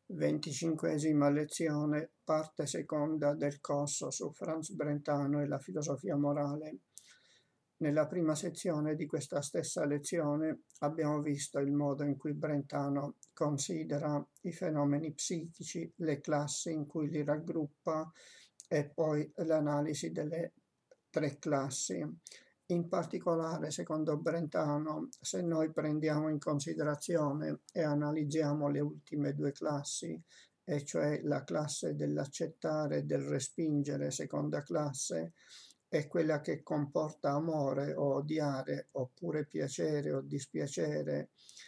25ª lezione, parte seconda del corso su Franz Brentano e la filosofia morale. Nella prima sezione di questa stessa lezione abbiamo visto il modo in cui Brentano considera i fenomeni psichici, le classi in cui li raggruppa e poi l'analisi delle tre classi. In particolare, secondo Brentano, se noi prendiamo in considerazione e analizziamo le ultime due classi, e cioè la classe dell'accettare e del respingere, seconda classe, è quella che comporta amore o odiare, oppure piacere o dispiacere,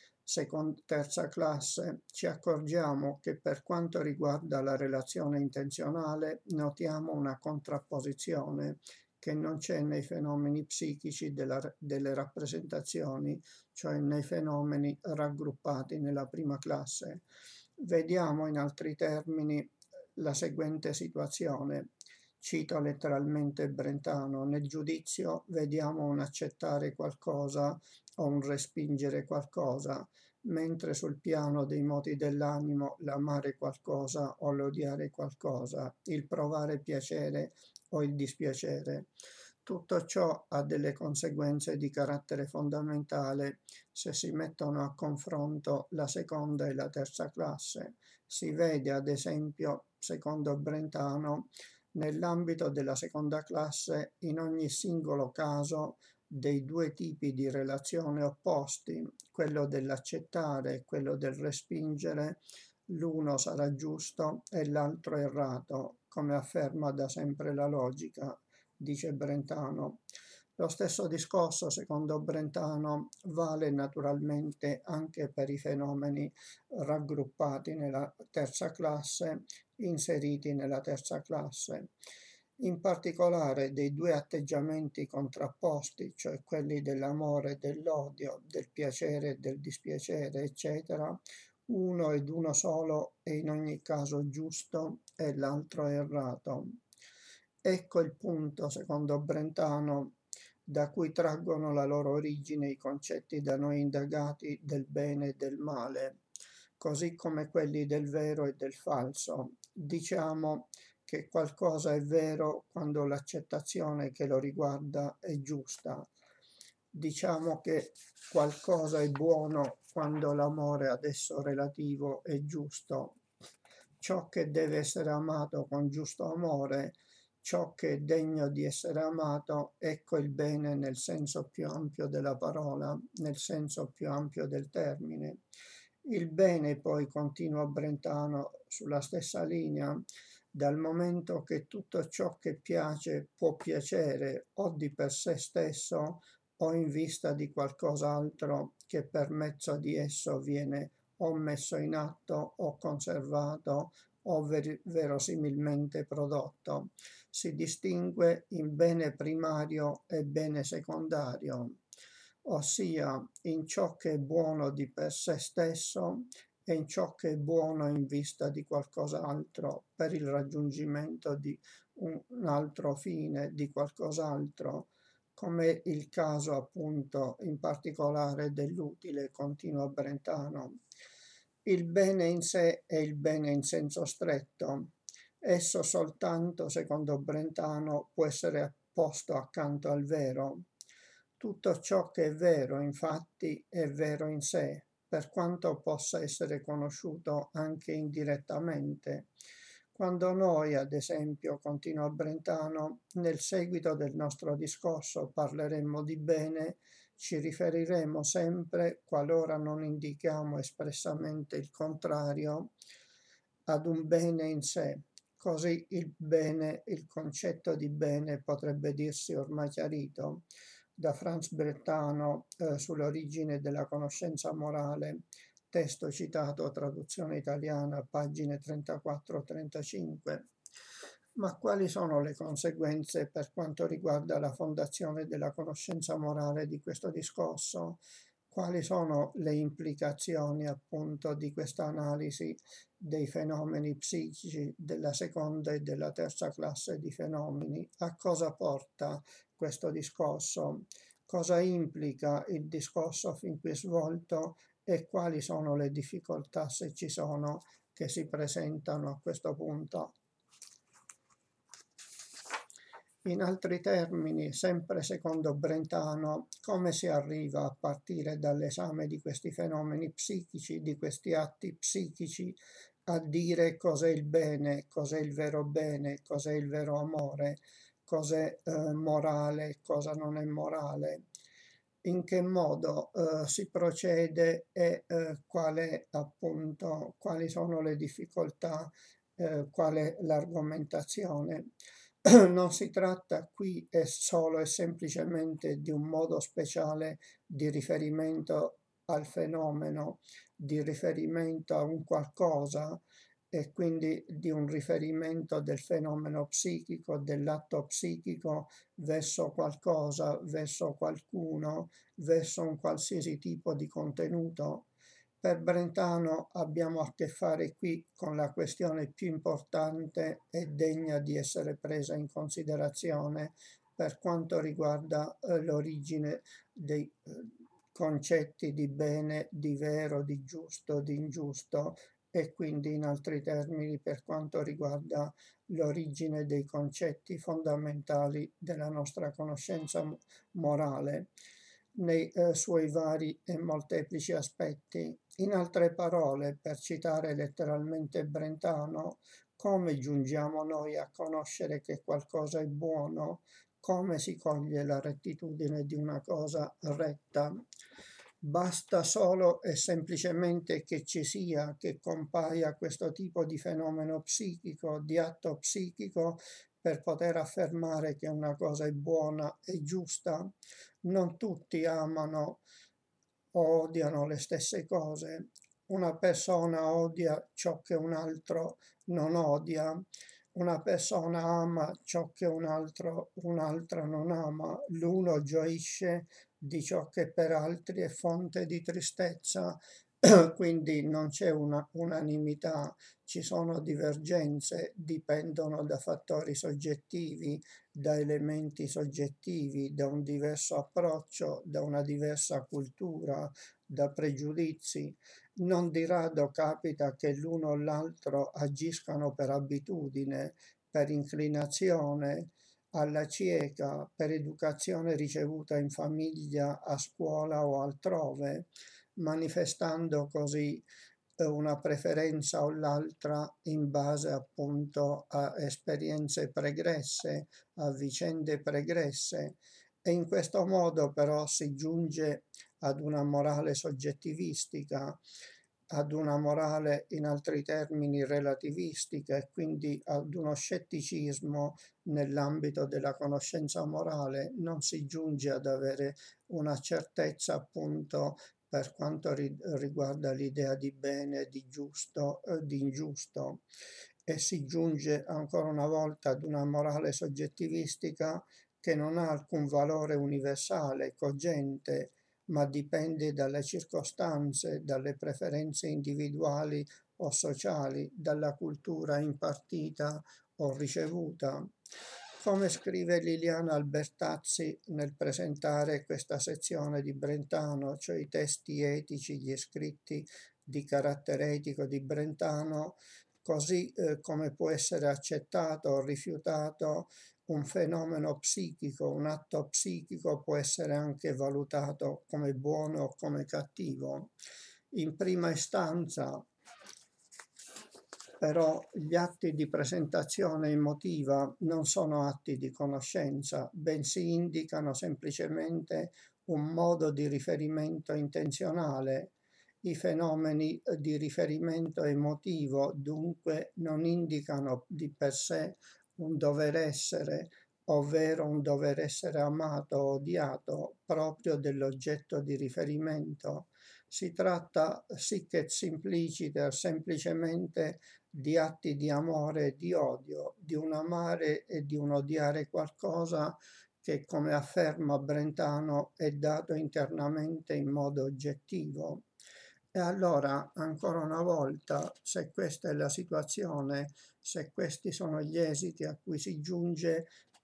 terza classe, ci accorgiamo che per quanto riguarda la relazione intenzionale notiamo una contrapposizione che non c'è nei fenomeni psichici delle rappresentazioni, cioè nei fenomeni raggruppati nella prima classe. Vediamo in altri termini la seguente situazione. Cito letteralmente Brentano: nel giudizio vediamo un accettare qualcosa o un respingere qualcosa, mentre sul piano dei moti dell'animo l'amare qualcosa o l'odiare qualcosa, il provare piacere o il dispiacere. Tutto ciò ha delle conseguenze di carattere fondamentale se si mettono a confronto la seconda e la terza classe. Si vede ad esempio, secondo Brentano, nell'ambito della seconda classe in ogni singolo caso dei due tipi di relazione opposti, quello dell'accettare e quello del respingere, l'uno sarà giusto e l'altro errato, come afferma da sempre la logica, dice Brentano. Lo stesso discorso, secondo Brentano, vale naturalmente anche per i fenomeni raggruppati nella terza classe, inseriti nella terza classe. In particolare dei due atteggiamenti contrapposti, cioè quelli dell'amore e dell'odio, del piacere e del dispiacere, eccetera, uno ed uno solo è in ogni caso giusto e l'altro errato. Ecco il punto, secondo Brentano, da cui traggono la loro origine i concetti da noi indagati del bene e del male, così come quelli del vero e del falso. Diciamo che qualcosa è vero quando l'accettazione che lo riguarda è giusta. Diciamo che qualcosa è buono quando l'amore ad esso relativo è giusto. Ciò che deve essere amato con giusto amore, ciò che è degno di essere amato, ecco il bene nel senso più ampio della parola, nel senso più ampio del termine. Il bene poi, continua Brentano sulla stessa linea, dal momento che tutto ciò che piace può piacere o di per sé stesso o in vista di qualcos'altro che per mezzo di esso viene o messo in atto o conservato o verosimilmente prodotto. Si distingue in bene primario e bene secondario, ossia in ciò che è buono di per sé stesso e in ciò che è buono in vista di qualcos'altro per il raggiungimento di un altro fine, di qualcos'altro, come il caso appunto in particolare dell'utile, continua Brentano. Il bene in sé è il bene in senso stretto. Esso soltanto, secondo Brentano, può essere posto accanto al vero. Tutto ciò che è vero, infatti, è vero in sé, per quanto possa essere conosciuto anche indirettamente. Quando noi, ad esempio, continua Brentano, nel seguito del nostro discorso parleremo di bene, ci riferiremo sempre, qualora non indichiamo espressamente il contrario, ad un bene in sé. Così il bene, il concetto di bene potrebbe dirsi ormai chiarito da Franz Brentano sull'origine della conoscenza morale, testo citato, traduzione italiana, pagine 34-35. Ma quali sono le conseguenze per quanto riguarda la fondazione della conoscenza morale di questo discorso? Quali sono le implicazioni appunto di questa analisi dei fenomeni psichici della seconda e della terza classe di fenomeni? A cosa porta questo discorso? Cosa implica il discorso fin qui svolto e quali sono le difficoltà, se ci sono, che si presentano a questo punto. In altri termini, sempre secondo Brentano, come si arriva a partire dall'esame di questi fenomeni psichici, di questi atti psichici, a dire cos'è il bene, cos'è il vero bene, cos'è il vero amore, cos'è morale, cosa non è morale, in che modo si procede e quali sono le difficoltà, qual è l'argomentazione. Non si tratta qui solo e semplicemente di un modo speciale di riferimento al fenomeno, di riferimento a un qualcosa e quindi di un riferimento del fenomeno psichico, dell'atto psichico verso qualcosa, verso qualcuno, verso un qualsiasi tipo di contenuto. Per Brentano abbiamo a che fare qui con la questione più importante e degna di essere presa in considerazione per quanto riguarda l'origine dei concetti di bene, di vero, di giusto, di ingiusto e quindi in altri termini per quanto riguarda l'origine dei concetti fondamentali della nostra conoscenza morale nei suoi vari e molteplici aspetti. In altre parole, per citare letteralmente Brentano, come giungiamo noi a conoscere che qualcosa è buono? Come si coglie la rettitudine di una cosa retta? Basta solo e semplicemente che ci sia, che compaia questo tipo di fenomeno psichico, di atto psichico, per poter affermare che una cosa è buona e giusta. Non tutti amano o odiano le stesse cose. Una persona odia ciò che un altro non odia. Una persona ama ciò che un'altra non ama. L'uno gioisce di ciò che per altri è fonte di tristezza. Quindi non c'è una unanimità, ci sono divergenze, dipendono da fattori soggettivi, da elementi soggettivi, da un diverso approccio, da una diversa cultura, da pregiudizi. Non di rado capita che l'uno o l'altro agiscano per abitudine, per inclinazione, alla cieca, per educazione ricevuta in famiglia, a scuola o altrove, manifestando così una preferenza o l'altra in base appunto a esperienze pregresse, a vicende pregresse e in questo modo però si giunge ad una morale soggettivistica, ad una morale in altri termini relativistica e quindi ad uno scetticismo nell'ambito della conoscenza morale. Non si giunge ad avere una certezza appunto per quanto riguarda l'idea di bene, di giusto, di ingiusto e si giunge ancora una volta ad una morale soggettivistica che non ha alcun valore universale, cogente, ma dipende dalle circostanze, dalle preferenze individuali o sociali, dalla cultura impartita o ricevuta. Come scrive Liliana Albertazzi nel presentare questa sezione di Brentano, cioè i testi etici, gli scritti di carattere etico di Brentano, così come può essere accettato o rifiutato un fenomeno psichico, un atto psichico può essere anche valutato come buono o come cattivo. In prima istanza, però, gli atti di presentazione emotiva non sono atti di conoscenza, bensì indicano semplicemente un modo di riferimento intenzionale. I fenomeni di riferimento emotivo dunque non indicano di per sé un dover essere, ovvero un dover essere amato o odiato proprio dell'oggetto di riferimento. Si tratta sic et simpliciter semplicemente di atti di amore e di odio, di un amare e di un odiare qualcosa che, come afferma Brentano, è dato internamente in modo oggettivo. E allora, ancora una volta, se questa è la situazione, se questi sono gli esiti a cui si giunge,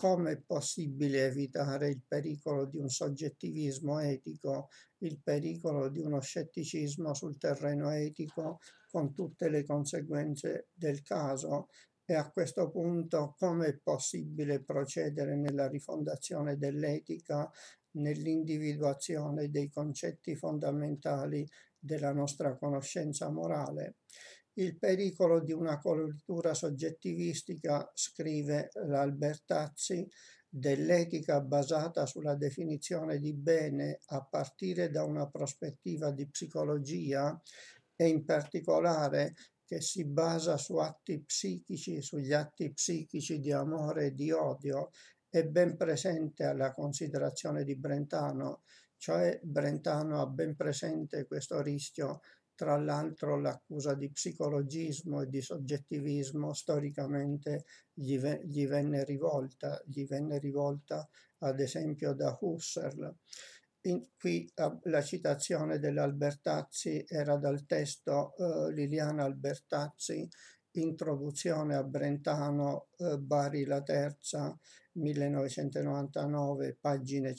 come è possibile evitare il pericolo di un soggettivismo etico, il pericolo di uno scetticismo sul terreno etico con tutte le conseguenze del caso. E a questo punto come è possibile procedere nella rifondazione dell'etica, nell'individuazione dei concetti fondamentali della nostra conoscenza morale? Il pericolo di una cultura soggettivistica, scrive l'Albertazzi, dell'etica basata sulla definizione di bene a partire da una prospettiva di psicologia e in particolare che si basa su atti psichici, sugli atti psichici di amore e di odio, è ben presente alla considerazione di Brentano, cioè Brentano ha ben presente questo rischio. Tra l'altro l'accusa di psicologismo e di soggettivismo storicamente gli venne rivolta ad esempio da Husserl. Qui la citazione dell'Albertazzi era dal testo Liliana Albertazzi, Introduzione a Brentano, Bari la Terza, 1999, pagine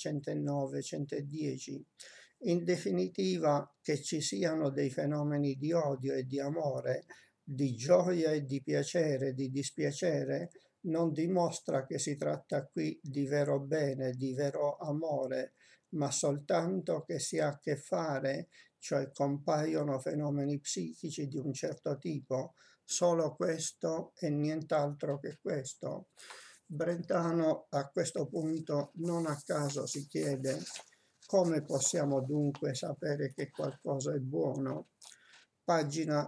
109-110. In definitiva, che ci siano dei fenomeni di odio e di amore, di gioia e di piacere, di dispiacere, non dimostra che si tratta qui di vero bene, di vero amore, ma soltanto che si ha a che fare, cioè compaiono fenomeni psichici di un certo tipo, solo questo e nient'altro che questo. Brentano a questo punto non a caso si chiede: come possiamo dunque sapere che qualcosa è buono? Pagina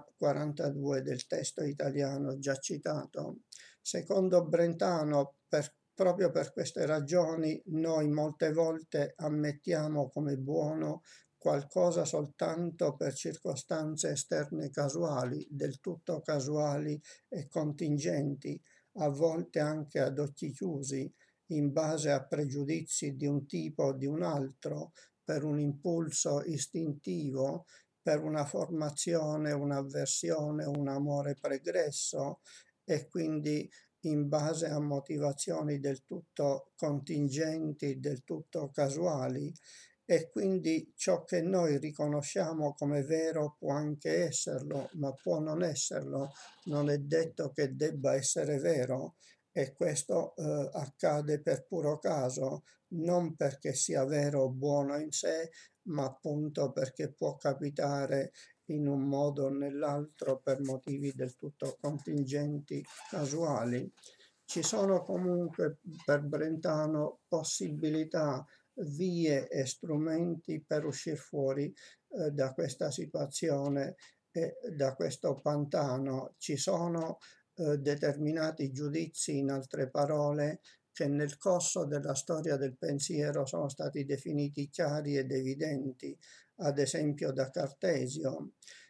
42 del testo italiano già citato. Secondo Brentano, proprio per queste ragioni, noi molte volte ammettiamo come buono qualcosa soltanto per circostanze esterne casuali, del tutto casuali e contingenti, a volte anche ad occhi chiusi, in base a pregiudizi di un tipo o di un altro, per un impulso istintivo, per una formazione, un'avversione, un amore pregresso e quindi in base a motivazioni del tutto contingenti, del tutto casuali. E quindi ciò che noi riconosciamo come vero può anche esserlo, ma può non esserlo, non è detto che debba essere vero, e questo accade per puro caso, non perché sia vero o buono in sé, ma appunto perché può capitare in un modo o nell'altro per motivi del tutto contingenti, casuali. Ci sono comunque per Brentano possibilità, vie e strumenti per uscire fuori da questa situazione e da questo pantano. Ci sono determinati giudizi, in altre parole, che nel corso della storia del pensiero sono stati definiti chiari ed evidenti, ad esempio da Cartesio,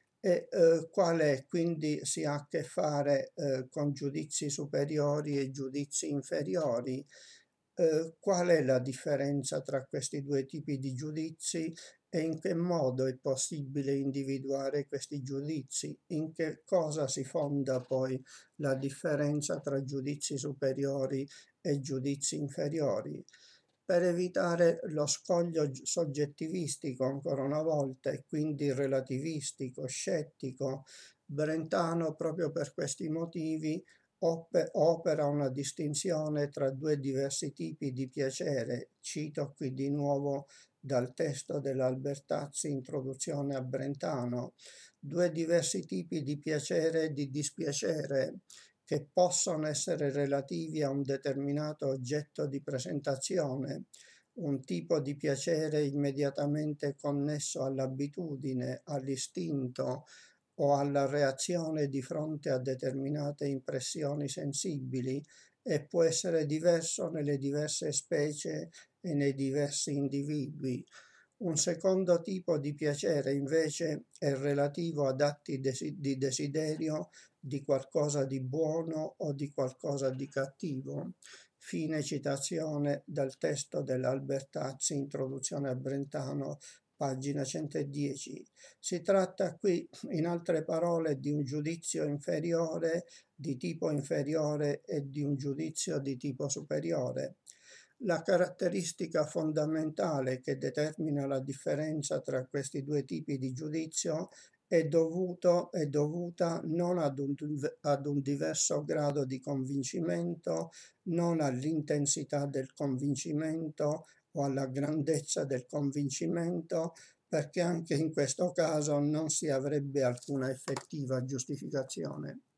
e quale quindi si ha a che fare con giudizi superiori e giudizi inferiori. Qual è la differenza tra questi due tipi di giudizi e in che modo è possibile individuare questi giudizi? In che cosa si fonda poi la differenza tra giudizi superiori e giudizi inferiori? Per evitare lo scoglio soggettivistico, ancora una volta, e quindi relativistico, scettico, Brentano, proprio per questi motivi, opera una distinzione tra due diversi tipi di piacere. Cito qui di nuovo dal testo dell'Albertazzi, Introduzione a Brentano: due diversi tipi di piacere e di dispiacere che possono essere relativi a un determinato oggetto di presentazione, un tipo di piacere immediatamente connesso all'abitudine, all'istinto o alla reazione di fronte a determinate impressioni sensibili, e può essere diverso nelle diverse specie e nei diversi individui. Un secondo tipo di piacere invece è relativo ad atti di desiderio di qualcosa di buono o di qualcosa di cattivo. Fine citazione dal testo dell'Albertazzi, Introduzione a Brentano, pagina 110. Si tratta qui, in altre parole, di un giudizio inferiore, di tipo inferiore e di un giudizio di tipo superiore. La caratteristica fondamentale che determina la differenza tra questi due tipi di giudizio è dovuta non ad un diverso grado di convincimento, non all'intensità del convincimento o alla grandezza del convincimento, perché anche in questo caso non si avrebbe alcuna effettiva giustificazione.